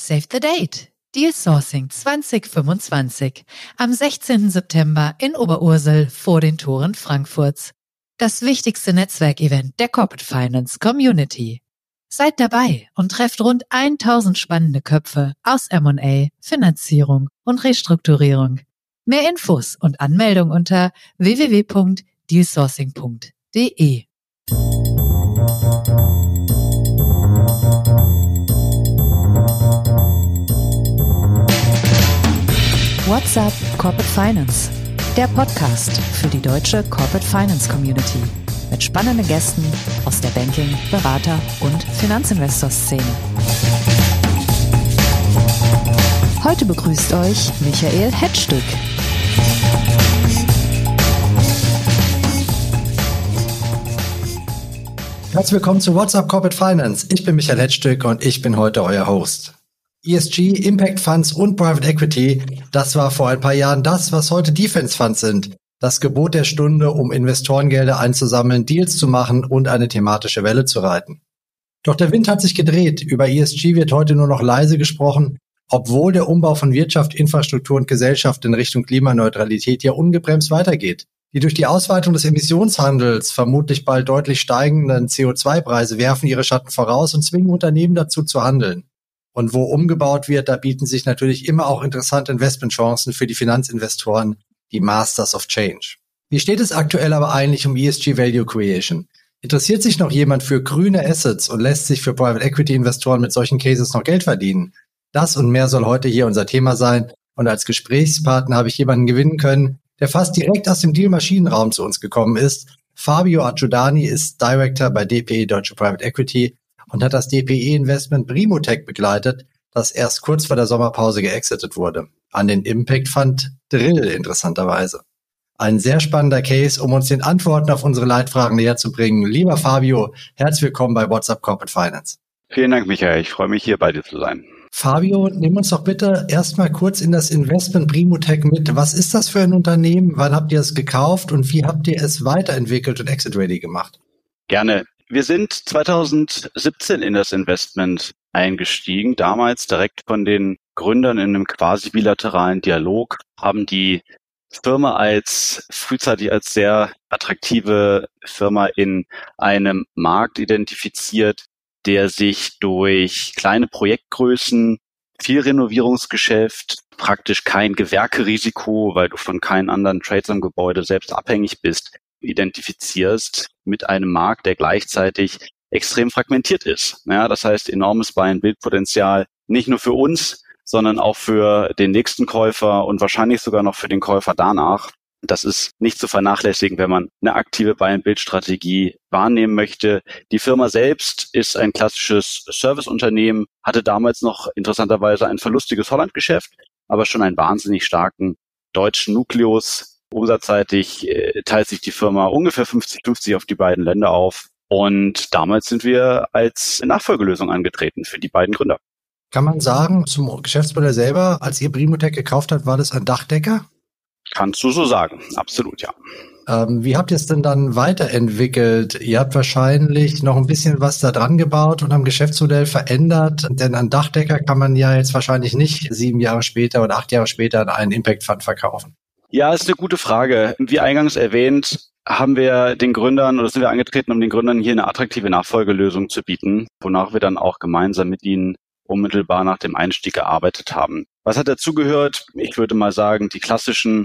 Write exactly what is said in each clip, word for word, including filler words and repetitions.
Save the date! Deal Sourcing zwanzig fünfundzwanzig am sechzehnten September in Oberursel vor den Toren Frankfurts. Das wichtigste Netzwerkevent der Corporate Finance Community. Seid dabei und trefft rund tausend spannende Köpfe aus M und A, Finanzierung und Restrukturierung. Mehr Infos und Anmeldung unter w w w punkt dealsourcing punkt d e. What's up Corporate Finance? Der Podcast für die deutsche Corporate Finance Community mit spannenden Gästen aus der Banking-, Berater- und Finanzinvestor-Szene. Heute begrüßt euch Michael Hetzstück. Herzlich willkommen zu What's up Corporate Finance. Ich bin Michael Hetzstück und ich bin heute euer Host. E S G, Impact Funds und Private Equity, das war vor ein paar Jahren das, was heute Defense Funds sind. Das Gebot der Stunde, um Investorengelder einzusammeln, Deals zu machen und eine thematische Welle zu reiten. Doch der Wind hat sich gedreht. Über E S G wird heute nur noch leise gesprochen, obwohl der Umbau von Wirtschaft, Infrastruktur und Gesellschaft in Richtung Klimaneutralität ja ungebremst weitergeht. Die durch die Ausweitung des Emissionshandels vermutlich bald deutlich steigenden C O zwei Preise werfen ihre Schatten voraus und zwingen Unternehmen dazu zu handeln. Und wo umgebaut wird, da bieten sich natürlich immer auch interessante Investmentchancen für die Finanzinvestoren, die Masters of Change. Wie steht es aktuell aber eigentlich um E S G Value Creation? Interessiert sich noch jemand für grüne Assets und lässt sich für Private Equity Investoren mit solchen Cases noch Geld verdienen? Das und mehr soll heute hier unser Thema sein. Und als Gesprächspartner habe ich jemanden gewinnen können, der fast direkt aus dem Deal-Maschinenraum zu uns gekommen ist. Fabio Argiudani ist Director bei D P E Deutsche Private Equity und hat das D P E-Investment Primotech begleitet, das erst kurz vor der Sommerpause geexitet wurde. An den Impact Fund Drill, interessanterweise. Ein sehr spannender Case, um uns den Antworten auf unsere Leitfragen näher zu bringen. Lieber Fabio, herzlich willkommen bei What's up Corporate Finance. Vielen Dank, Michael. Ich freue mich, hier bei dir zu sein. Fabio, nimm uns doch bitte erstmal kurz in das Investment Primotech mit. Was ist das für ein Unternehmen? Wann habt ihr es gekauft und wie habt ihr es weiterentwickelt und exit-ready gemacht? Gerne. Wir sind zweitausendsiebzehn in das Investment eingestiegen, damals direkt von den Gründern in einem quasi bilateralen Dialog, haben die Firma als frühzeitig als sehr attraktive Firma in einem Markt identifiziert, der sich durch kleine Projektgrößen, viel Renovierungsgeschäft, praktisch kein Gewerkerisiko, weil du von keinen anderen Trades am Gebäude selbst abhängig bist, identifizierst mit einem Markt, der gleichzeitig extrem fragmentiert ist. Ja, das heißt, enormes Buy-and-Build-Potenzial, nicht nur für uns, sondern auch für den nächsten Käufer und wahrscheinlich sogar noch für den Käufer danach. Das ist nicht zu vernachlässigen, wenn man eine aktive Buy-and-Build-Strategie wahrnehmen möchte. Die Firma selbst ist ein klassisches Serviceunternehmen, hatte damals noch interessanterweise ein verlustiges Hollandgeschäft, aber schon einen wahnsinnig starken deutschen Nukleus. Umsatzseitig äh, teilt sich die Firma ungefähr fünfzig fünfzig auf die beiden Länder auf. Und damals sind wir als Nachfolgelösung angetreten für die beiden Gründer. Kann man sagen, zum Geschäftsmodell selber, als ihr Primotech gekauft habt, war das ein Dachdecker? Kannst du so sagen, absolut, ja. Ähm, wie habt ihr es denn dann weiterentwickelt? Ihr habt wahrscheinlich noch ein bisschen was da dran gebaut und am Geschäftsmodell verändert, denn an Dachdecker kann man ja jetzt wahrscheinlich nicht sieben Jahre später oder acht Jahre später an einen Impact Fund verkaufen. Ja, ist eine gute Frage. Wie eingangs erwähnt, haben wir den Gründern oder sind wir angetreten, um den Gründern hier eine attraktive Nachfolgelösung zu bieten, wonach wir dann auch gemeinsam mit ihnen unmittelbar nach dem Einstieg gearbeitet haben. Was hat dazugehört? Ich würde mal sagen, die klassischen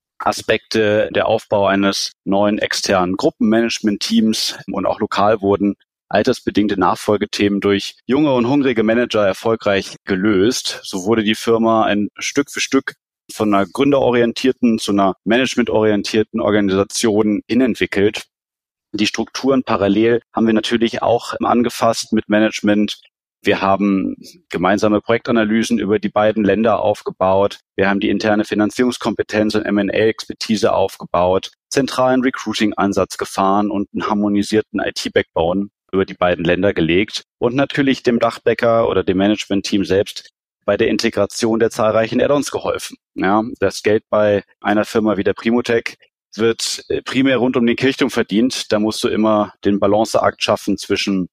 Aspekte, der Aufbau eines neuen externen Gruppenmanagement-Teams und auch lokal wurden altersbedingte Nachfolgethemen durch junge und hungrige Manager erfolgreich gelöst. So wurde die Firma ein Stück für Stück von einer gründerorientierten zu einer managementorientierten Organisation hinentwickelt. Die Strukturen parallel haben wir natürlich auch angefasst mit Management. Wir haben gemeinsame Projektanalysen über die beiden Länder aufgebaut. Wir haben die interne Finanzierungskompetenz und M und A-Expertise aufgebaut, zentralen Recruiting-Ansatz gefahren und einen harmonisierten I T-Backbone über die beiden Länder gelegt und natürlich dem Dachdecker oder dem Management-Team selbst bei der Integration der zahlreichen Add-ons geholfen. Ja, das Geld bei einer Firma wie der Primotech wird primär rund um den Kirchturm verdient. Da musst du immer den Balanceakt schaffen zwischen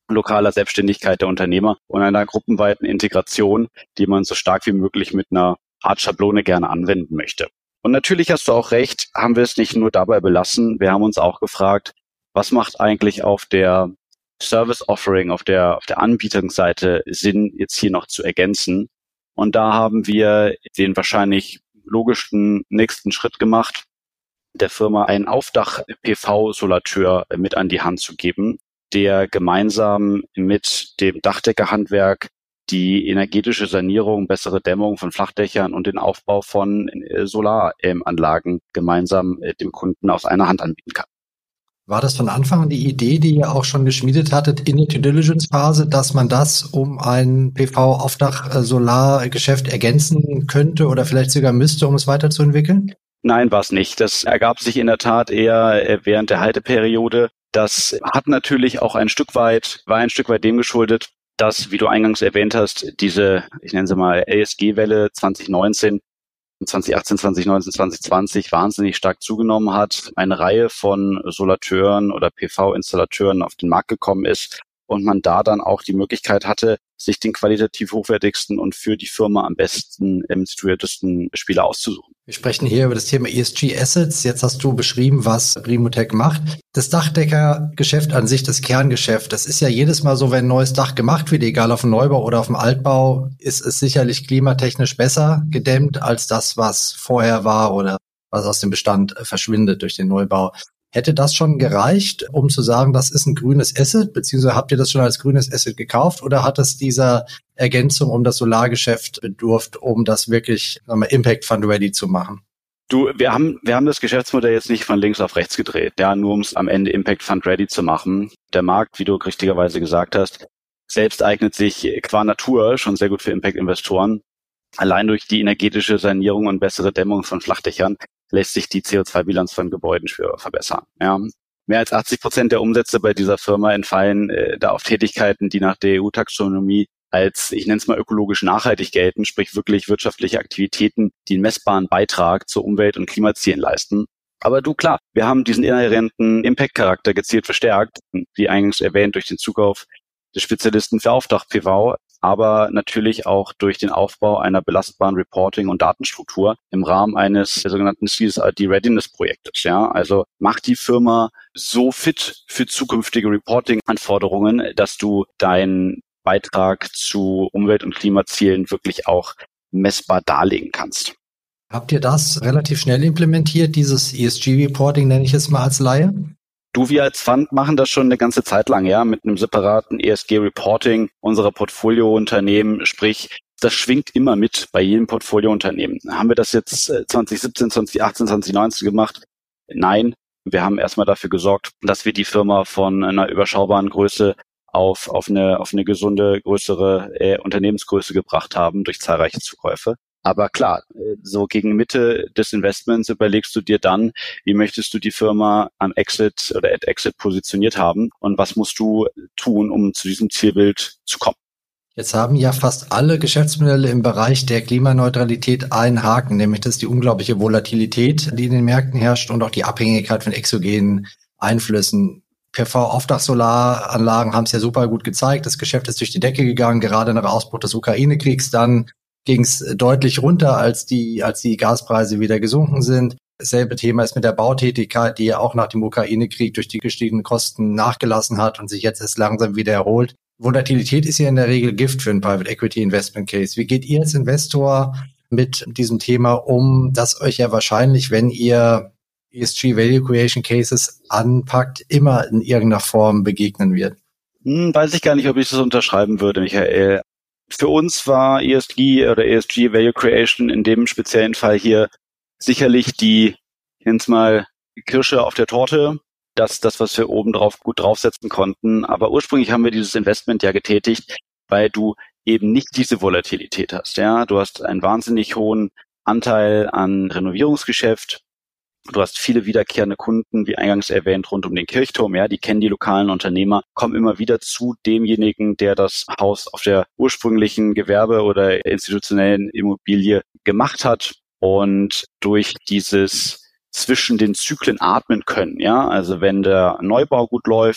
lokaler Selbstständigkeit der Unternehmer und einer gruppenweiten Integration, die man so stark wie möglich mit einer Art Schablone gerne anwenden möchte. Und natürlich hast du auch recht, haben wir es nicht nur dabei belassen. Wir haben uns auch gefragt, was macht eigentlich auf der Service Offering, auf der, auf der Anbieterseite Sinn, jetzt hier noch zu ergänzen. Und da haben wir den wahrscheinlich logischsten nächsten Schritt gemacht, der Firma einen Aufdach-P V-Solateur mit an die Hand zu geben, der gemeinsam mit dem Dachdeckerhandwerk die energetische Sanierung, bessere Dämmung von Flachdächern und den Aufbau von Solaranlagen gemeinsam dem Kunden aus einer Hand anbieten kann. War das von Anfang an die Idee, die ihr auch schon geschmiedet hattet in der Due Diligence Phase, dass man das um ein P V-Aufdach-Solargeschäft ergänzen könnte oder vielleicht sogar müsste, um es weiterzuentwickeln? Nein, war es nicht. Das ergab sich in der Tat eher während der Halteperiode. Das hat natürlich auch ein Stück weit, war ein Stück weit dem geschuldet, dass, wie du eingangs erwähnt hast, diese, ich nenne sie mal E S G-Welle zwanzig neunzehn, zwanzig achtzehn, zwanzig neunzehn, zwanzig zwanzig wahnsinnig stark zugenommen hat, eine Reihe von Solateuren oder P V-Installateuren auf den Markt gekommen ist und man da dann auch die Möglichkeit hatte, sich den qualitativ hochwertigsten und für die Firma am besten ähm, situiertesten Spieler auszusuchen. Wir sprechen hier über das Thema E S G Assets. Jetzt hast du beschrieben, was Primotech macht. Das Dachdeckergeschäft an sich, das Kerngeschäft, das ist ja jedes Mal so, wenn ein neues Dach gemacht wird, egal auf dem Neubau oder auf dem Altbau, ist es sicherlich klimatechnisch besser gedämmt als das, was vorher war oder was aus dem Bestand verschwindet durch den Neubau. Hätte das schon gereicht, um zu sagen, das ist ein grünes Asset, beziehungsweise habt ihr das schon als grünes Asset gekauft oder hat es dieser Ergänzung um das Solargeschäft bedurft, um das wirklich sagen wir, Impact Fund ready zu machen? Du, wir haben, wir haben das Geschäftsmodell jetzt nicht von links auf rechts gedreht, ja, nur um es am Ende Impact Fund ready zu machen. Der Markt, wie du richtigerweise gesagt hast, selbst eignet sich qua Natur schon sehr gut für Impact-Investoren. Allein durch die energetische Sanierung und bessere Dämmung von Flachdächern lässt sich die C O zwei Bilanz von Gebäuden schwer verbessern. Ja. Mehr als achtzig Prozent der Umsätze bei dieser Firma entfallen äh, da auf Tätigkeiten, die nach der E U-Taxonomie als, ich nenne es mal, ökologisch nachhaltig gelten, sprich wirklich wirtschaftliche Aktivitäten, die einen messbaren Beitrag zur Umwelt- und Klimazielen leisten. Aber du, klar, wir haben diesen inhärenten Impact-Charakter gezielt verstärkt, wie eingangs erwähnt, durch den Zukauf des Spezialisten für Aufdach-P V, aber natürlich auch durch den Aufbau einer belastbaren Reporting- und Datenstruktur im Rahmen eines sogenannten C S R D-Readiness-Projektes. Ja, also macht die Firma so fit für zukünftige Reporting-Anforderungen, dass du deinen Beitrag zu Umwelt- und Klimazielen wirklich auch messbar darlegen kannst. Habt ihr das relativ schnell implementiert, dieses E S G-Reporting, nenne ich es mal als Laie? Du, wir als Fund machen das schon eine ganze Zeit lang, ja, mit einem separaten E S G-Reporting unserer Portfoliounternehmen, sprich, das schwingt immer mit bei jedem Portfoliounternehmen. Haben wir das jetzt zwanzig siebzehn, zwanzig achtzehn, zwanzig neunzehn gemacht? Nein, wir haben erstmal dafür gesorgt, dass wir die Firma von einer überschaubaren Größe auf, auf eine, auf eine gesunde, größere äh, Unternehmensgröße gebracht haben durch zahlreiche Zukäufe. Aber klar, so gegen Mitte des Investments überlegst du dir dann, wie möchtest du die Firma am Exit oder at Exit positioniert haben und was musst du tun, um zu diesem Zielbild zu kommen. Jetzt haben ja fast alle Geschäftsmodelle im Bereich der Klimaneutralität einen Haken, nämlich das ist die unglaubliche Volatilität, die in den Märkten herrscht und auch die Abhängigkeit von exogenen Einflüssen. P V-Aufdach-Solaranlagen haben es ja super gut gezeigt. Das Geschäft ist durch die Decke gegangen, gerade nach Ausbruch des Ukraine-Kriegs. Dann ging es deutlich runter, als die, als die Gaspreise wieder gesunken sind. Dasselbe Thema ist mit der Bautätigkeit, die ja auch nach dem Ukraine-Krieg durch die gestiegenen Kosten nachgelassen hat und sich jetzt erst langsam wieder erholt. Volatilität ist ja in der Regel Gift für einen Private Equity Investment Case. Wie geht ihr als Investor mit diesem Thema um, das euch ja wahrscheinlich, wenn ihr E S G Value Creation Cases anpackt, immer in irgendeiner Form begegnen wird? Hm, weiß ich gar nicht, ob ich das unterschreiben würde, Michael. Für uns war E S G oder E S G Value Creation in dem speziellen Fall hier sicherlich die, ich nenne es mal, Kirsche auf der Torte, das, das, was wir oben drauf gut draufsetzen konnten. Aber ursprünglich haben wir dieses Investment ja getätigt, weil du eben nicht diese Volatilität hast. Ja, du hast einen wahnsinnig hohen Anteil an Renovierungsgeschäft. Du hast viele wiederkehrende Kunden, wie eingangs erwähnt, rund um den Kirchturm. Ja, die kennen die lokalen Unternehmer, kommen immer wieder zu demjenigen, der das Haus auf der ursprünglichen Gewerbe- oder institutionellen Immobilie gemacht hat. Und durch dieses zwischen den Zyklen atmen können. Ja, also wenn der Neubau gut läuft,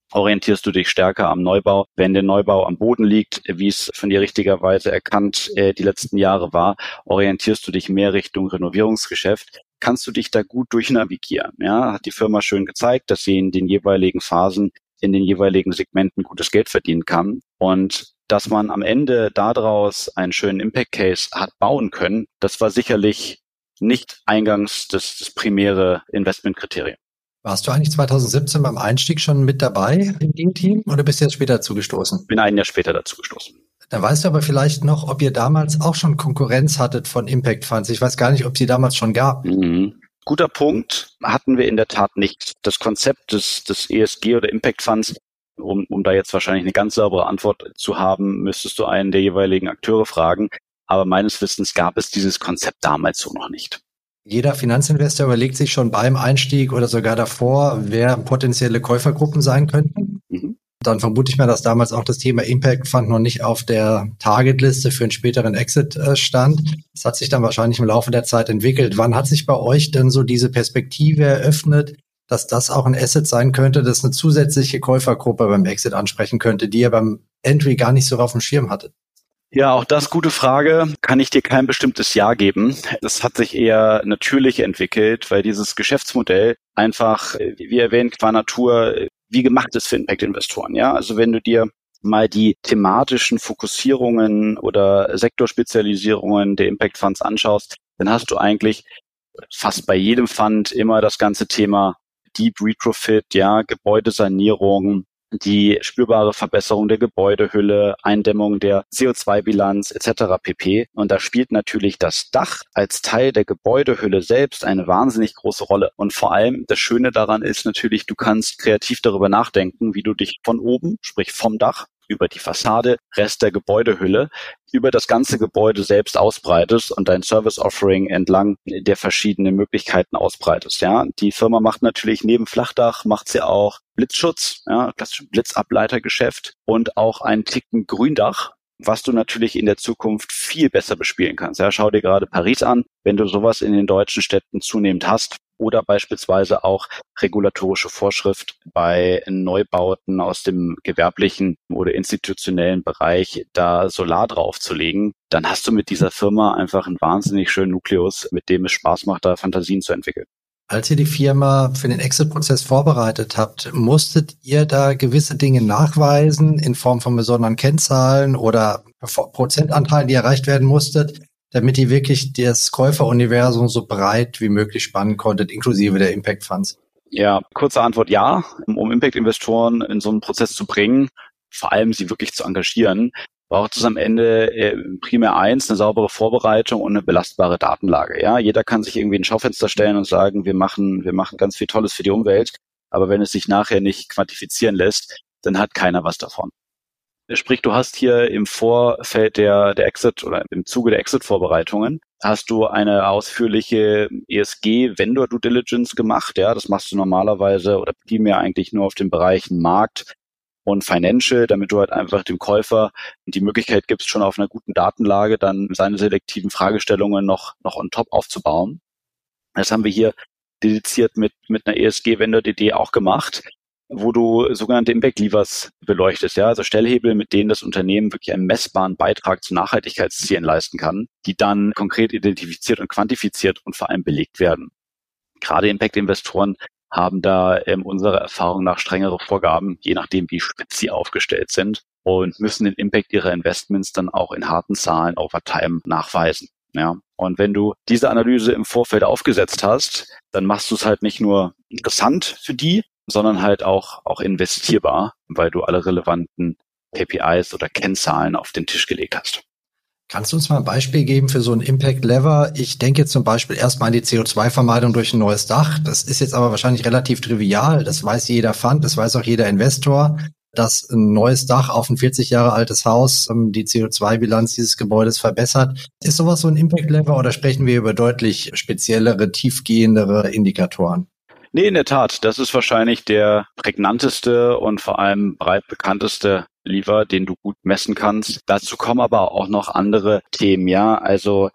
orientierst du dich stärker am Neubau. Wenn der Neubau am Boden liegt, wie es von dir richtigerweise erkannt äh, die letzten Jahre war, orientierst du dich mehr Richtung Renovierungsgeschäft. Kannst du dich da gut durchnavigieren? Ja, hat die Firma schön gezeigt, dass sie in den jeweiligen Phasen, in den jeweiligen Segmenten gutes Geld verdienen kann. Und dass man am Ende daraus einen schönen Impact Case hat bauen können, das war sicherlich nicht eingangs das, das primäre Investmentkriterium. Warst du eigentlich zwanzig siebzehn beim Einstieg schon mit dabei im Team oder bist du jetzt später dazugestoßen? Bin ein Jahr später dazugestoßen. Da weißt du aber vielleicht noch, ob ihr damals auch schon Konkurrenz hattet von Impact Funds. Ich weiß gar nicht, ob sie damals schon gab. Mhm. Guter Punkt. Hatten wir in der Tat nicht. Das Konzept des, des E S G oder Impact Funds, um, um da jetzt wahrscheinlich eine ganz saubere Antwort zu haben, müsstest du einen der jeweiligen Akteure fragen. Aber meines Wissens gab es dieses Konzept damals so noch nicht. Jeder Finanzinvestor überlegt sich schon beim Einstieg oder sogar davor, wer potenzielle Käufergruppen sein könnten. Mhm. Dann vermute ich mal, dass damals auch das Thema Impact Fund noch nicht auf der Targetliste für einen späteren Exit äh, stand. Das hat sich dann wahrscheinlich im Laufe der Zeit entwickelt. Wann hat sich bei euch denn so diese Perspektive eröffnet, dass das auch ein Asset sein könnte, das eine zusätzliche Käufergruppe beim Exit ansprechen könnte, die ihr beim Entry gar nicht so auf dem Schirm hattet? Ja, auch das gute Frage. Kann ich dir kein bestimmtes Jahr geben. Das hat sich eher natürlich entwickelt, weil dieses Geschäftsmodell einfach, wie erwähnt, qua Natur, wie gemacht ist für Impact-Investoren. Ja, also wenn du dir mal die thematischen Fokussierungen oder Sektorspezialisierungen der Impact-Funds anschaust, dann hast du eigentlich fast bei jedem Fund immer das ganze Thema Deep Retrofit, ja, Gebäudesanierung, die spürbare Verbesserung der Gebäudehülle, Eindämmung der C O zwei Bilanz et cetera pp. Und da spielt natürlich das Dach als Teil der Gebäudehülle selbst eine wahnsinnig große Rolle. Und vor allem das Schöne daran ist natürlich, du kannst kreativ darüber nachdenken, wie du dich von oben, sprich vom Dach, über die Fassade, Rest der Gebäudehülle, über das ganze Gebäude selbst ausbreitest und dein Service-Offering entlang der verschiedenen Möglichkeiten ausbreitest. Ja, die Firma macht natürlich neben Flachdach, macht sie auch Blitzschutz, ja, klassisches Blitzableitergeschäft und auch einen Ticken Gründach, was du natürlich in der Zukunft viel besser bespielen kannst. Ja, schau dir gerade Paris an, wenn du sowas in den deutschen Städten zunehmend hast. Oder beispielsweise auch regulatorische Vorschrift bei Neubauten aus dem gewerblichen oder institutionellen Bereich, da Solar draufzulegen, dann hast du mit dieser Firma einfach einen wahnsinnig schönen Nukleus, mit dem es Spaß macht, da Fantasien zu entwickeln. Als ihr die Firma für den Exit-Prozess vorbereitet habt, musstet ihr da gewisse Dinge nachweisen in Form von besonderen Kennzahlen oder Prozentanteilen, die erreicht werden musstet, damit ihr wirklich das Käuferuniversum so breit wie möglich spannen konntet, inklusive der Impact Funds? Ja, kurze Antwort ja. Um Impact-Investoren in so einen Prozess zu bringen, vor allem sie wirklich zu engagieren, braucht es am Ende äh, primär eins, eine saubere Vorbereitung und eine belastbare Datenlage. Ja, jeder kann sich irgendwie ein Schaufenster stellen und sagen, wir machen, wir machen ganz viel Tolles für die Umwelt, aber wenn es sich nachher nicht quantifizieren lässt, dann hat keiner was davon. Sprich, du hast hier im Vorfeld der, der Exit oder im Zuge der Exit-Vorbereitungen hast du eine ausführliche E S G-Vendor-Due Diligence gemacht. Ja, das machst du normalerweise oder primär eigentlich nur auf den Bereichen Markt und Financial, damit du halt einfach dem Käufer die Möglichkeit gibst, schon auf einer guten Datenlage dann seine selektiven Fragestellungen noch, noch on top aufzubauen. Das haben wir hier dediziert mit, mit einer E S G-Vendor-D D auch gemacht, wo du sogenannte Impact Levers beleuchtest, ja, also Stellhebel, mit denen das Unternehmen wirklich einen messbaren Beitrag zu Nachhaltigkeitszielen leisten kann, die dann konkret identifiziert und quantifiziert und vor allem belegt werden. Gerade Impact-Investoren haben da ähm, unserer Erfahrung nach strengere Vorgaben, je nachdem, wie spitz sie aufgestellt sind, und müssen den Impact ihrer Investments dann auch in harten Zahlen over time nachweisen. Ja, und wenn du diese Analyse im Vorfeld aufgesetzt hast, dann machst du es halt nicht nur interessant für die, sondern halt auch, auch investierbar, weil du alle relevanten K P Is oder Kennzahlen auf den Tisch gelegt hast. Kannst du uns mal ein Beispiel geben für so ein Impact Lever? Ich denke jetzt zum Beispiel erstmal an die C O zwei Vermeidung durch ein neues Dach. Das ist jetzt aber wahrscheinlich relativ trivial. Das weiß jeder Fund, das weiß auch jeder Investor, dass ein neues Dach auf ein vierzig Jahre altes Haus die C O zwei Bilanz dieses Gebäudes verbessert. Ist sowas so ein Impact Lever oder sprechen wir über deutlich speziellere, tiefgehendere Indikatoren? Nee, in der Tat. Das ist wahrscheinlich der prägnanteste und vor allem breit bekannteste Lever, den du gut messen kannst. Dazu kommen aber auch noch andere Themen, ja, also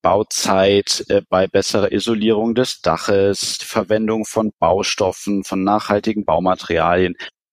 Bauzeit äh, bei besserer Isolierung des Daches, Verwendung von Baustoffen, von nachhaltigen Baumaterialien.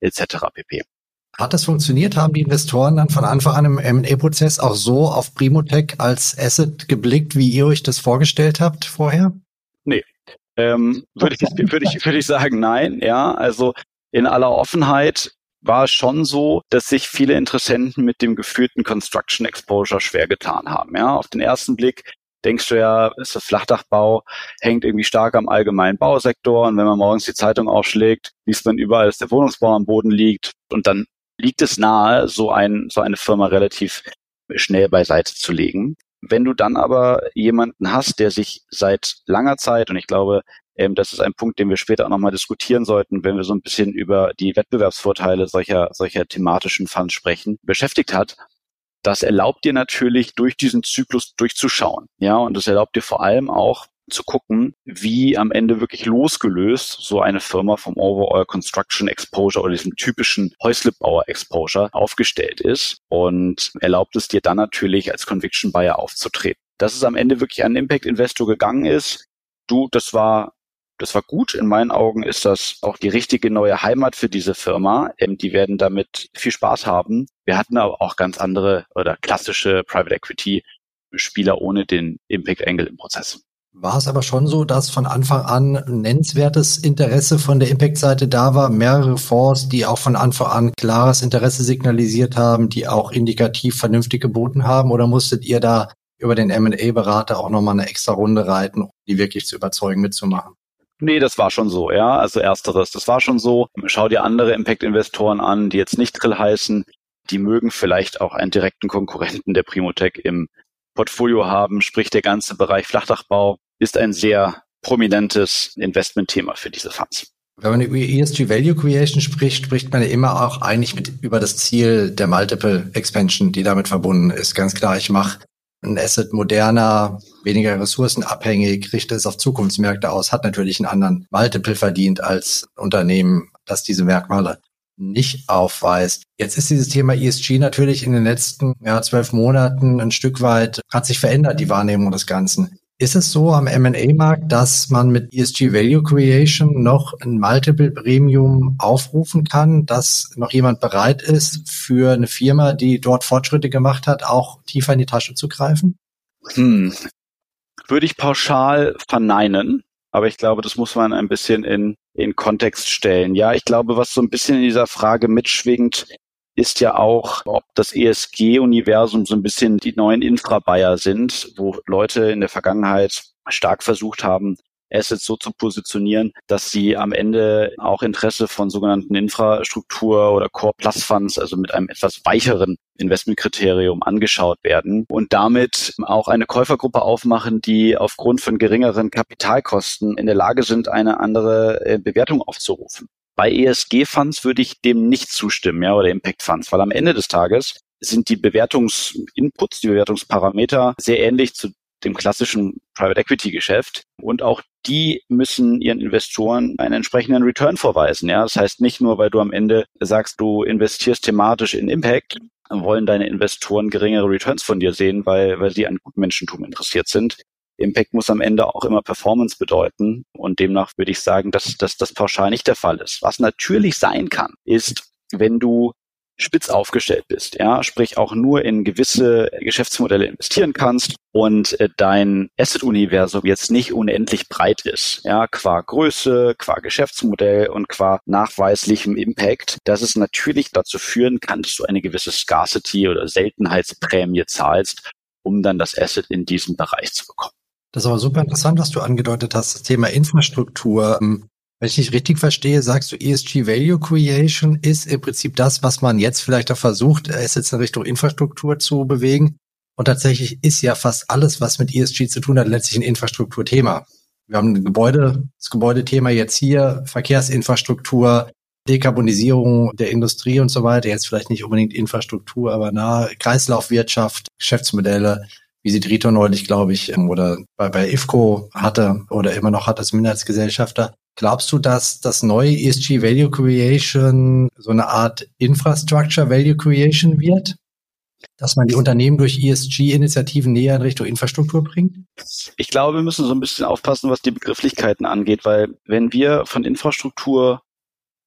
et cetera pp. Hat das funktioniert? Haben die Investoren dann von Anfang an im M und A-Prozess auch so auf Primotech als Asset geblickt, wie ihr euch das vorgestellt habt vorher? Nee, ähm, würde ich, würde ich, würde ich sagen, nein. Ja, also in aller Offenheit war es schon so, dass sich viele Interessenten mit dem geführten Construction Exposure schwer getan haben. Ja, auf den ersten Blick denkst du ja, ist das Flachdachbau, hängt irgendwie stark am allgemeinen Bausektor. Und wenn man morgens die Zeitung aufschlägt, liest man überall, dass der Wohnungsbau am Boden liegt. Und dann liegt es nahe, so ein, so eine Firma relativ schnell beiseite zu legen. Wenn du dann aber jemanden hast, der sich seit langer Zeit, und ich glaube, ähm, das ist ein Punkt, den wir später auch nochmal diskutieren sollten, wenn wir so ein bisschen über die Wettbewerbsvorteile solcher, solcher thematischen Funds sprechen, beschäftigt hat, das erlaubt dir natürlich, durch diesen Zyklus durchzuschauen. Ja, und das erlaubt dir vor allem auch zu gucken, wie am Ende wirklich losgelöst so eine Firma vom Overall Construction Exposure oder diesem typischen Häuslebauer Exposure aufgestellt ist und erlaubt es dir dann natürlich als Conviction Buyer aufzutreten. Dass es am Ende wirklich an Impact Investor gegangen ist, du, das war Das war gut. In meinen Augen ist das auch die richtige neue Heimat für diese Firma. Ähm, die werden damit viel Spaß haben. Wir hatten aber auch ganz andere oder klassische Private Equity Spieler ohne den Impact Angle im Prozess. War es aber schon so, dass von Anfang an ein nennenswertes Interesse von der Impact-Seite da war, mehrere Fonds, die auch von Anfang an klares Interesse signalisiert haben, die auch indikativ vernünftig geboten haben, oder musstet ihr da über den M und A-Berater auch nochmal eine extra Runde reiten, um die wirklich zu überzeugen, mitzumachen? Nee, das war schon so, ja. Also ersteres, das war schon so. Schau dir andere Impact-Investoren an, die jetzt nicht Drill heißen. Die mögen vielleicht auch einen direkten Konkurrenten der Primotech im Portfolio haben. Sprich, der ganze Bereich Flachdachbau ist ein sehr prominentes Investmentthema für diese Funds. Wenn man über E S G Value Creation spricht, spricht man ja immer auch eigentlich mit über das Ziel der Multiple Expansion, die damit verbunden ist. Ganz klar, ich mache ein Asset moderner, weniger ressourcenabhängig, richte es auf Zukunftsmärkte aus, hat natürlich einen anderen Multiple verdient als Unternehmen, das diese Merkmale nicht aufweist. Jetzt ist dieses Thema E S G natürlich in den letzten ja, zwölf Monaten ein Stück weit, hat sich verändert, die Wahrnehmung des Ganzen. Ist es so am M und A-Markt, dass man mit E S G Value Creation noch ein Multiple Premium aufrufen kann, dass noch jemand bereit ist, für eine Firma, die dort Fortschritte gemacht hat, auch tiefer in die Tasche zu greifen? Hm. Würde ich pauschal verneinen, aber ich glaube, das muss man ein bisschen in, in Kontext stellen. Ja, ich glaube, was so ein bisschen in dieser Frage mitschwingt, ist ja auch, ob das E S G-Universum so ein bisschen die neuen Infra-Buyer sind, wo Leute in der Vergangenheit stark versucht haben, Assets so zu positionieren, dass sie am Ende auch Interesse von sogenannten Infrastruktur- oder Core-Plus-Funds, also mit einem etwas weicheren Investmentkriterium angeschaut werden und damit auch eine Käufergruppe aufmachen, die aufgrund von geringeren Kapitalkosten in der Lage sind, eine andere Bewertung aufzurufen. Bei E S G-Funds würde ich dem nicht zustimmen, ja, oder Impact-Funds, weil am Ende des Tages sind die Bewertungsinputs, die Bewertungsparameter sehr ähnlich zu dem klassischen Private Equity Geschäft und auch die müssen ihren Investoren einen entsprechenden Return vorweisen. Ja, das heißt nicht nur, weil du am Ende sagst, du investierst thematisch in Impact, wollen deine Investoren geringere Returns von dir sehen, weil weil sie an Gutmenschentum interessiert sind. Impact muss am Ende auch immer Performance bedeuten und demnach würde ich sagen, dass, dass das pauschal nicht der Fall ist. Was natürlich sein kann, ist, wenn du spitz aufgestellt bist, ja, sprich auch nur in gewisse Geschäftsmodelle investieren kannst und äh, dein Asset-Universum jetzt nicht unendlich breit ist, ja, qua Größe, qua Geschäftsmodell und qua nachweislichem Impact, dass es natürlich dazu führen kann, dass du eine gewisse Scarcity oder Seltenheitsprämie zahlst, um dann das Asset in diesem Bereich zu bekommen. Das ist aber super interessant, was du angedeutet hast, das Thema Infrastruktur. Wenn ich nicht richtig verstehe, sagst du, E S G Value Creation ist im Prinzip das, was man jetzt vielleicht auch versucht, Assets in Richtung Infrastruktur zu bewegen. Und tatsächlich ist ja fast alles, was mit E S G zu tun hat, letztlich ein Infrastrukturthema. Wir haben ein Gebäude, das Gebäudethema jetzt hier, Verkehrsinfrastruktur, Dekarbonisierung der Industrie und so weiter. Jetzt vielleicht nicht unbedingt Infrastruktur, aber nahe Kreislaufwirtschaft, Geschäftsmodelle, wie sie Drito neulich, glaube ich, oder bei, bei I F C O hatte oder immer noch hat als Minderheitsgesellschafter. Glaubst du, dass das neue E S G Value Creation so eine Art Infrastructure Value Creation wird? Dass man die Unternehmen durch E S G-Initiativen näher in Richtung Infrastruktur bringt? Ich glaube, wir müssen so ein bisschen aufpassen, was die Begrifflichkeiten angeht, weil wenn wir von Infrastruktur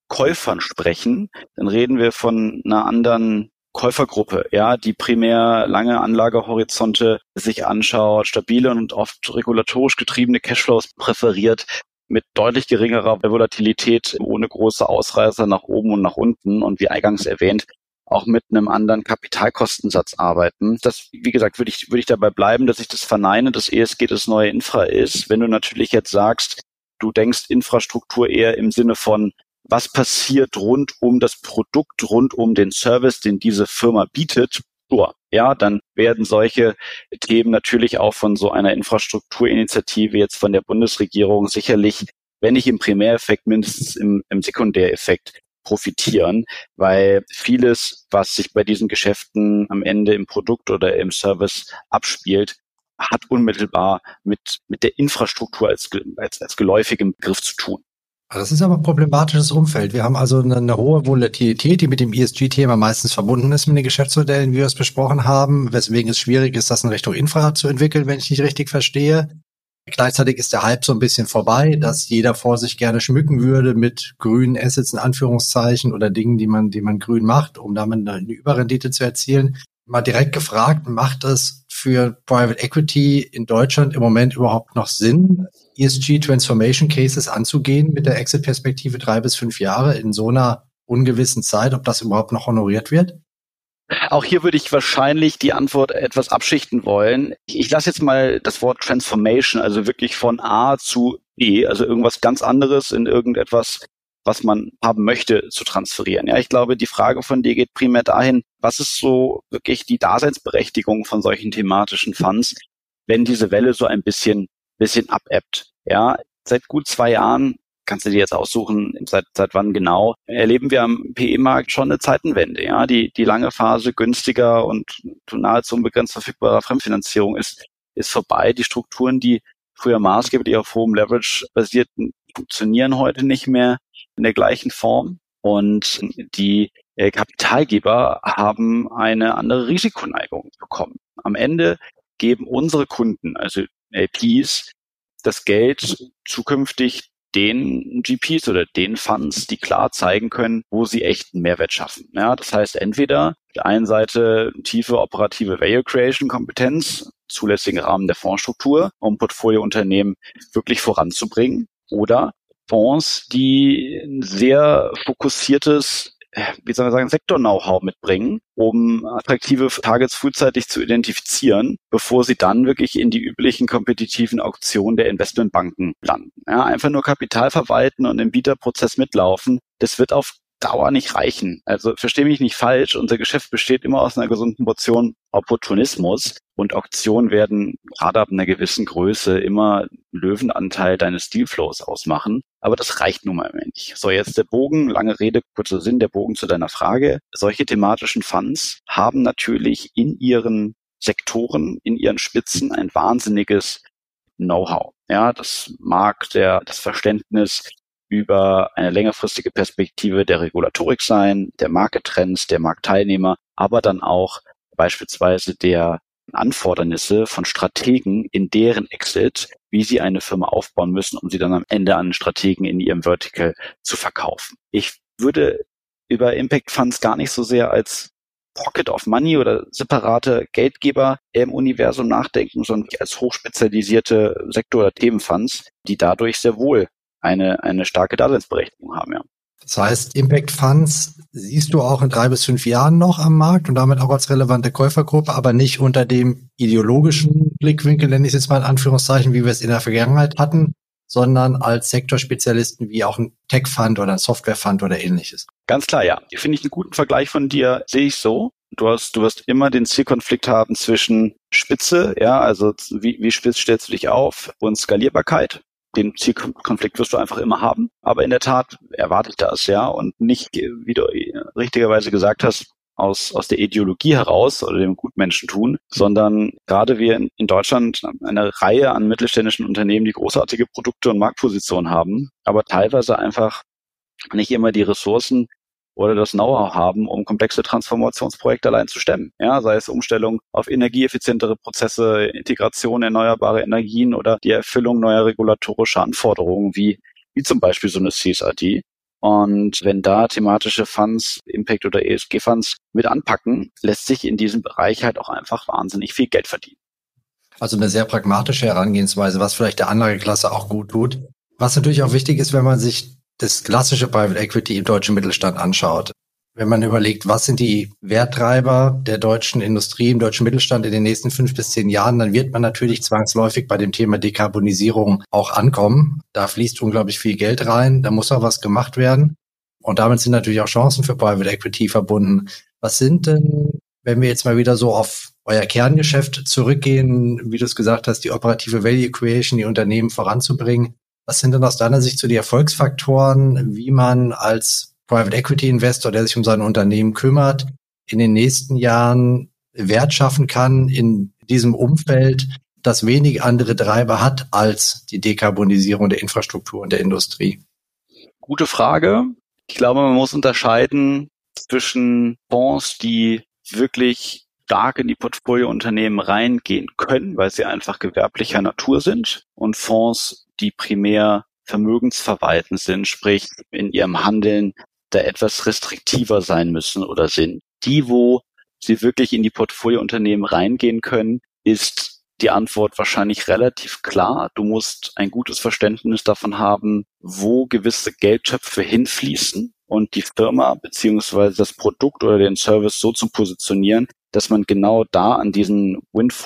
Käufern sprechen, dann reden wir von einer anderen Käufergruppe, ja, die primär lange Anlagehorizonte sich anschaut, stabile und oft regulatorisch getriebene Cashflows präferiert, mit deutlich geringerer Volatilität, ohne große Ausreißer nach oben und nach unten und wie eingangs erwähnt, auch mit einem anderen Kapitalkostensatz arbeiten. Das, wie gesagt, würde ich, würde ich dabei bleiben, dass ich das verneine, dass E S G das neue Infra ist. Wenn du natürlich jetzt sagst, du denkst Infrastruktur eher im Sinne von, was passiert rund um das Produkt, rund um den Service, den diese Firma bietet, sure. Ja, dann werden solche Themen natürlich auch von so einer Infrastrukturinitiative jetzt von der Bundesregierung sicherlich, wenn nicht im Primäreffekt, mindestens im, im Sekundäreffekt profitieren, weil vieles, was sich bei diesen Geschäften am Ende im Produkt oder im Service abspielt, hat unmittelbar mit, mit der Infrastruktur als, als, als geläufigem Begriff zu tun. Das ist aber ein problematisches Umfeld. Wir haben also eine, eine hohe Volatilität, die mit dem E S G-Thema meistens verbunden ist mit den Geschäftsmodellen, wie wir es besprochen haben, weswegen es schwierig ist, das in Richtung Infra zu entwickeln, wenn ich nicht richtig verstehe. Gleichzeitig ist der Hype so ein bisschen vorbei, dass jeder vor sich gerne schmücken würde mit grünen Assets in Anführungszeichen oder Dingen, die man, die man grün macht, um damit eine Überrendite zu erzielen. Mal direkt gefragt, macht es für Private Equity in Deutschland im Moment überhaupt noch Sinn, E S G Transformation Cases anzugehen mit der Exit-Perspektive drei bis fünf Jahre in so einer ungewissen Zeit, ob das überhaupt noch honoriert wird? Auch hier würde ich wahrscheinlich die Antwort etwas abschichten wollen. Ich, ich lasse jetzt mal das Wort Transformation, also wirklich von A zu B, also irgendwas ganz anderes in irgendetwas, was man haben möchte, zu transferieren. Ja, ich glaube, die Frage von dir geht primär dahin, was ist so wirklich die Daseinsberechtigung von solchen thematischen Funds, wenn diese Welle so ein bisschen, bisschen abebbt. Ja, seit gut zwei Jahren, kannst du dir jetzt aussuchen, seit, seit wann genau, erleben wir am P E-Markt schon eine Zeitenwende. Ja, die, die lange Phase günstiger und nahezu unbegrenzt verfügbarer Fremdfinanzierung ist, ist vorbei. Die Strukturen, die früher maßgeblich auf hohem Leverage basierten, funktionieren heute nicht mehr in der gleichen Form. Und die äh, Kapitalgeber haben eine andere Risikoneigung bekommen. Am Ende geben unsere Kunden, also L Ps, das Geld zukünftig den G Ps oder den Funds, die klar zeigen können, wo sie echten Mehrwert schaffen. Ja, das heißt entweder auf der einen Seite tiefe operative Value Creation Kompetenz, zulässigen Rahmen der Fondsstruktur, um Portfoliounternehmen wirklich voranzubringen, oder Fonds, die ein sehr fokussiertes, wie soll man sagen, Sektor-Know-how mitbringen, um attraktive Targets frühzeitig zu identifizieren, bevor sie dann wirklich in die üblichen kompetitiven Auktionen der Investmentbanken landen. Ja, einfach nur Kapital verwalten und im Bieterprozess mitlaufen, das wird auf Dauer nicht reichen. Also verstehe mich nicht falsch, unser Geschäft besteht immer aus einer gesunden Portion Opportunismus und Auktionen werden gerade ab einer gewissen Größe immer einen Löwenanteil deines Dealflows ausmachen. Aber das reicht nun mal nicht. So, jetzt der Bogen, lange Rede, kurzer Sinn, der Bogen zu deiner Frage. Solche thematischen Funds haben natürlich in ihren Sektoren, in ihren Spitzen ein wahnsinniges Know-how. Ja, das mag der, das Verständnis über eine längerfristige Perspektive der Regulatorik sein, der Markttrends, der Marktteilnehmer, aber dann auch beispielsweise der Anfordernisse von Strategen in deren Exit, wie sie eine Firma aufbauen müssen, um sie dann am Ende an Strategen in ihrem Vertical zu verkaufen. Ich würde über Impact Funds gar nicht so sehr als Pocket of Money oder separate Geldgeber im Universum nachdenken, sondern als hochspezialisierte Sektor- oder Themenfunds, die dadurch sehr wohl eine, eine starke Daseinsberechtigung haben, ja. Das heißt, Impact Funds siehst du auch in drei bis fünf Jahren noch am Markt und damit auch als relevante Käufergruppe, aber nicht unter dem ideologischen Blickwinkel, nenne ich es jetzt mal in Anführungszeichen, wie wir es in der Vergangenheit hatten, sondern als Sektorspezialisten wie auch ein Tech-Fund oder ein Software-Fund oder ähnliches. Ganz klar, ja. Finde ich einen guten Vergleich von dir, sehe ich so. Du hast, du wirst immer den Zielkonflikt haben zwischen Spitze, ja, also wie, wie spitz stellst du dich auf, und Skalierbarkeit. Den Zielkonflikt wirst du einfach immer haben. Aber in der Tat erwarte ich das, ja. Und nicht, wie du richtigerweise gesagt hast, aus, aus der Ideologie heraus oder dem Gutmenschentun, sondern gerade wir in, in Deutschland eine Reihe an mittelständischen Unternehmen, die großartige Produkte und Marktpositionen haben, aber teilweise einfach nicht immer die Ressourcen oder das Know-how haben, um komplexe Transformationsprojekte allein zu stemmen. Ja, sei es Umstellung auf energieeffizientere Prozesse, Integration erneuerbarer Energien oder die Erfüllung neuer regulatorischer Anforderungen, wie, wie zum Beispiel so eine C S R D. Und wenn da thematische Funds, Impact- oder E S G-Funds mit anpacken, lässt sich in diesem Bereich halt auch einfach wahnsinnig viel Geld verdienen. Also eine sehr pragmatische Herangehensweise, was vielleicht der Anlageklasse auch gut tut. Was natürlich auch wichtig ist, wenn man sich das klassische Private Equity im deutschen Mittelstand anschaut. Wenn man überlegt, was sind die Werttreiber der deutschen Industrie im deutschen Mittelstand in den nächsten fünf bis zehn Jahren, dann wird man natürlich zwangsläufig bei dem Thema Dekarbonisierung auch ankommen. Da fließt unglaublich viel Geld rein, da muss auch was gemacht werden. Und damit sind natürlich auch Chancen für Private Equity verbunden. Was sind denn, wenn wir jetzt mal wieder so auf euer Kerngeschäft zurückgehen, wie du es gesagt hast, die operative Value Creation, die Unternehmen voranzubringen? Was sind denn aus deiner Sicht so die Erfolgsfaktoren, wie man als Private Equity Investor, der sich um sein Unternehmen kümmert, in den nächsten Jahren Wert schaffen kann in diesem Umfeld, das wenig andere Treiber hat als die Dekarbonisierung der Infrastruktur und der Industrie? Gute Frage. Ich glaube, man muss unterscheiden zwischen Fonds, die wirklich stark in die Portfoliounternehmen reingehen können, weil sie einfach gewerblicher Natur sind, und Fonds, die primär vermögensverwaltend sind, sprich in ihrem Handeln da etwas restriktiver sein müssen oder sind. Die, wo sie wirklich in die Portfoliounternehmen reingehen können, ist die Antwort wahrscheinlich relativ klar. Du musst ein gutes Verständnis davon haben, wo gewisse Geldtöpfe hinfließen und die Firma beziehungsweise das Produkt oder den Service so zu positionieren, dass man genau da an diesen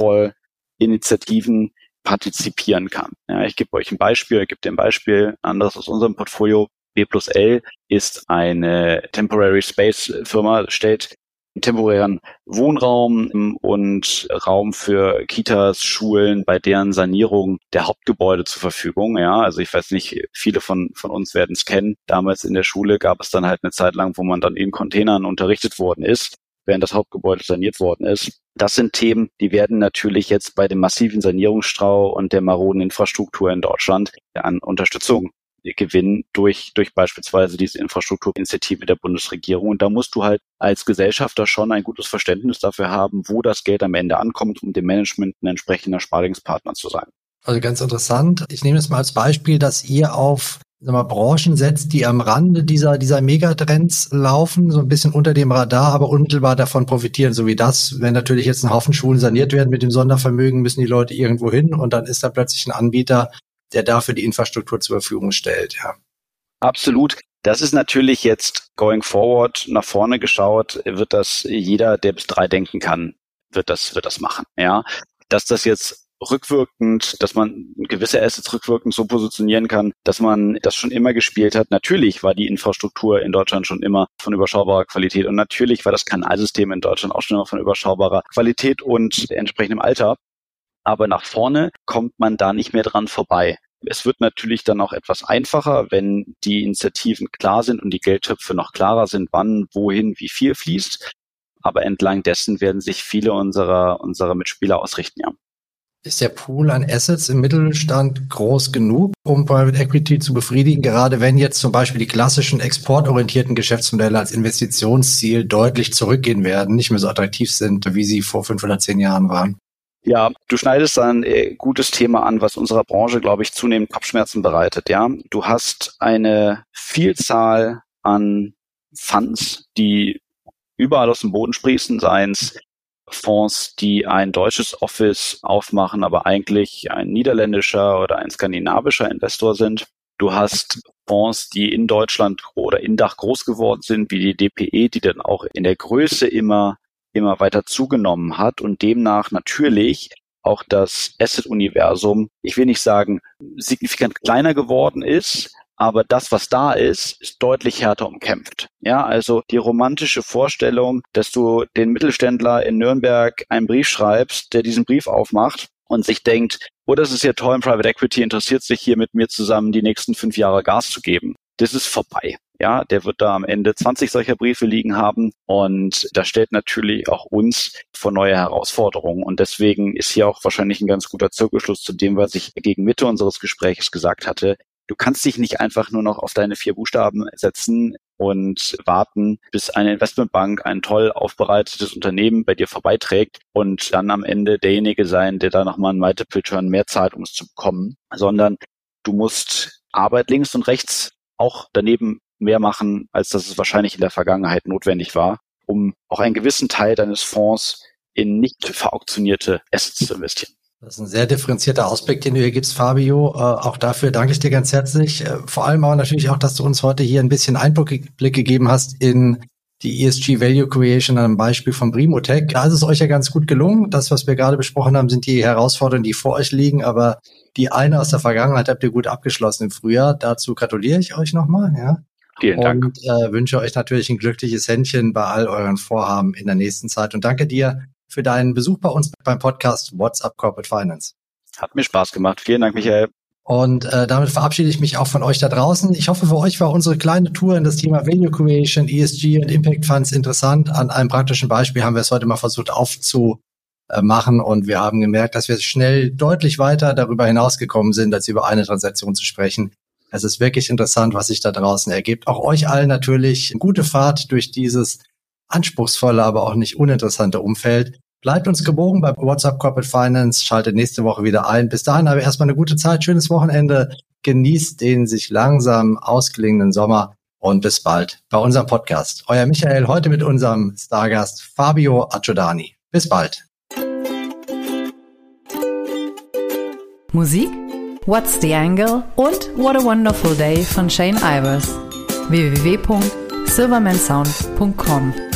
Windfall-Initiativen partizipieren kann. Ja, ich gebe euch ein Beispiel, ich gebe dir ein Beispiel, anderes aus unserem Portfolio. B plus L ist eine Temporary Space Firma, stellt temporären Wohnraum und Raum für Kitas, Schulen bei deren Sanierung der Hauptgebäude zur Verfügung. Ja, also ich weiß nicht, viele von von uns werden es kennen. Damals in der Schule gab es dann halt eine Zeit lang, wo man dann in Containern unterrichtet worden ist, während das Hauptgebäude saniert worden ist. Das sind Themen, die werden natürlich jetzt bei dem massiven Sanierungsstau und der maroden Infrastruktur in Deutschland an Unterstützung gewinnen durch durch beispielsweise diese Infrastrukturinitiative der Bundesregierung. Und da musst du halt als Gesellschafter schon ein gutes Verständnis dafür haben, wo das Geld am Ende ankommt, um dem Management ein entsprechender Sparingspartner zu sein. Also ganz interessant. Ich nehme es mal als Beispiel, dass ihr auf sagen wir mal, Branchen setzt, die am Rande dieser dieser Megatrends laufen, so ein bisschen unter dem Radar, aber unmittelbar davon profitieren, so wie das. Wenn natürlich jetzt ein Haufen Schulen saniert werden mit dem Sondervermögen, müssen die Leute irgendwo hin und dann ist da plötzlich ein Anbieter, der dafür die Infrastruktur zur Verfügung stellt, ja. Absolut. Das ist natürlich jetzt going forward, nach vorne geschaut, wird das jeder, der bis drei denken kann, wird das, wird das machen, ja. Dass das jetzt rückwirkend, dass man gewisse Assets rückwirkend so positionieren kann, dass man das schon immer gespielt hat. Natürlich war die Infrastruktur in Deutschland schon immer von überschaubarer Qualität und natürlich war das Kanalsystem in Deutschland auch schon immer von überschaubarer Qualität und entsprechendem Alter. Aber nach vorne kommt man da nicht mehr dran vorbei. Es wird natürlich dann auch etwas einfacher, wenn die Initiativen klar sind und die Geldtöpfe noch klarer sind, wann, wohin, wie viel fließt. Aber entlang dessen werden sich viele unserer, unserer Mitspieler ausrichten, ja. Ist der Pool an Assets im Mittelstand groß genug, um Private Equity zu befriedigen, gerade wenn jetzt zum Beispiel die klassischen exportorientierten Geschäftsmodelle als Investitionsziel deutlich zurückgehen werden, nicht mehr so attraktiv sind, wie sie vor fünf oder zehn Jahren waren? Ja, du schneidest ein äh, gutes Thema an, was unserer Branche, glaube ich, zunehmend Kopfschmerzen bereitet. Ja, du hast eine Vielzahl an Funds, die überall aus dem Boden sprießen, seien es Fonds, die ein deutsches Office aufmachen, aber eigentlich ein niederländischer oder ein skandinavischer Investor sind. Du hast Fonds, die in Deutschland oder in Dach groß geworden sind, wie die D P E, die dann auch in der Größe immer immer weiter zugenommen hat und demnach natürlich auch das Asset-Universum, ich will nicht sagen, signifikant kleiner geworden ist, aber das, was da ist, ist deutlich härter umkämpft. Ja, also die romantische Vorstellung, dass du den Mittelständler in Nürnberg einen Brief schreibst, der diesen Brief aufmacht und sich denkt, oh, das ist ja toll, Private Equity interessiert sich hier mit mir zusammen, die nächsten fünf Jahre Gas zu geben. Das ist vorbei. Ja, der wird da am Ende zwanzig solcher Briefe liegen haben und das stellt natürlich auch uns vor neue Herausforderungen und deswegen ist hier auch wahrscheinlich ein ganz guter Zirkelschluss zu dem, was ich gegen Mitte unseres Gesprächs gesagt hatte. Du kannst dich nicht einfach nur noch auf deine vier Buchstaben setzen und warten, bis eine Investmentbank ein toll aufbereitetes Unternehmen bei dir vorbeiträgt und dann am Ende derjenige sein, der da nochmal einen Multiple Turn mehr zahlt, um es zu bekommen, sondern du musst Arbeit links und rechts auch daneben mehr machen, als dass es wahrscheinlich in der Vergangenheit notwendig war, um auch einen gewissen Teil deines Fonds in nicht verauktionierte Assets zu investieren. Das ist ein sehr differenzierter Ausblick, den du hier gibst, Fabio. Äh, auch dafür danke ich dir ganz herzlich. Äh, vor allem aber natürlich auch, dass du uns heute hier ein bisschen Einblick gegeben hast in die E S G Value Creation am Beispiel von Primotech. Da ist es euch ja ganz gut gelungen. Das, was wir gerade besprochen haben, sind die Herausforderungen, die vor euch liegen. Aber die eine aus der Vergangenheit habt ihr gut abgeschlossen im Frühjahr. Dazu gratuliere ich euch nochmal. Ja. Vielen Dank. Und äh, wünsche euch natürlich ein glückliches Händchen bei all euren Vorhaben in der nächsten Zeit. Und danke dir für deinen Besuch bei uns beim Podcast What's Up Corporate Finance. Hat mir Spaß gemacht. Vielen Dank, Michael. Und äh, damit verabschiede ich mich auch von euch da draußen. Ich hoffe, für euch war unsere kleine Tour in das Thema Value Creation, E S G und Impact Funds interessant. An einem praktischen Beispiel haben wir es heute mal versucht aufzumachen und wir haben gemerkt, dass wir schnell deutlich weiter darüber hinausgekommen sind, als über eine Transaktion zu sprechen. Es ist wirklich interessant, was sich da draußen ergibt. Auch euch allen natürlich eine gute Fahrt durch dieses anspruchsvolle, aber auch nicht uninteressante Umfeld. Bleibt uns gewogen bei What's Up Corporate Finance. Schaltet nächste Woche wieder ein. Bis dahin aber erstmal eine gute Zeit, schönes Wochenende. Genießt den sich langsam ausklingenden Sommer und bis bald bei unserem Podcast. Euer Michael, heute mit unserem Stargast Fabio Acciodani. Bis bald. Musik, What's the Angle und What a Wonderful Day von Shane Ivers. w w w punkt silverman sound punkt com